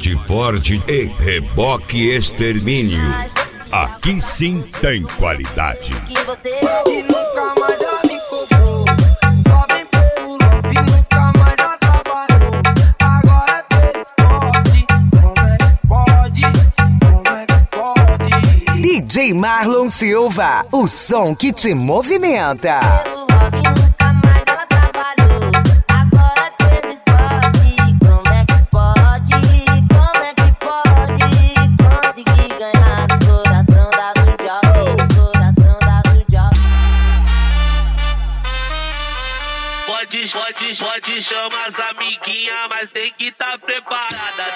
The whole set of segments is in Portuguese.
Bate Forte e Reboque Extermínio. Aqui sim tem qualidade. Que você nunca mais já me cobrou. Só vem pelo lobby, nunca mais já trabalhou. Agora é pelo esporte. Como é que pode? Como é que pode? DJ Marlon Silva, o som que te movimenta. Pelo lobby, nunca mais ela trabalhou. Agora é pelo esporte. Como é que pode? Como é que pode conseguir ganhar o coração da Mundial? Coração da Mundial. Pode chamar as amiguinhas, mas tem que tá preparada.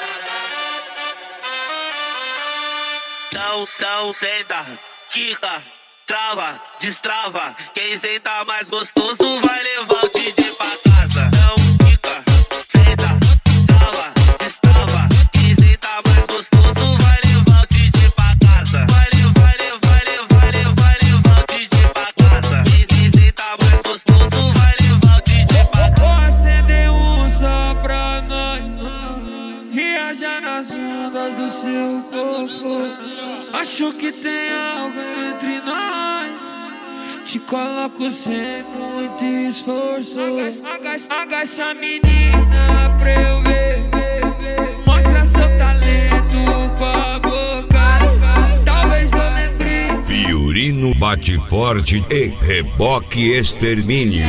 Não, senta, quica, trava, destrava. Quem senta mais gostoso vai levar o DJ pra casa. Não, quica, senta, trava, destrava. Quem senta mais gostoso vai levar o DJ pra casa. Vai levar o DJ pra casa. Quem senta mais gostoso vai levar o DJ pra casa. Vou acender um só pra nós, viajar nas ondas do seu corpo. Acho que tem algo entre nós. Te coloco sem muito esforço. Agacha a menina pra eu ver. Mostra seu talento com a boca. Talvez eu lembre. Fiorino Bate Forte e Reboque Extermínio.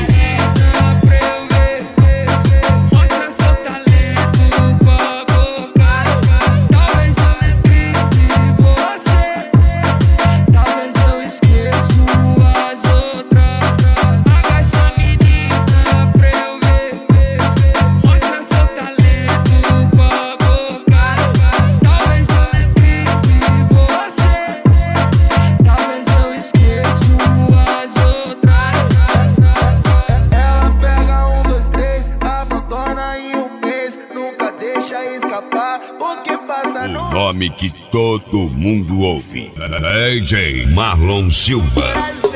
O nome que todo mundo ouve. DJ Marlon Silva.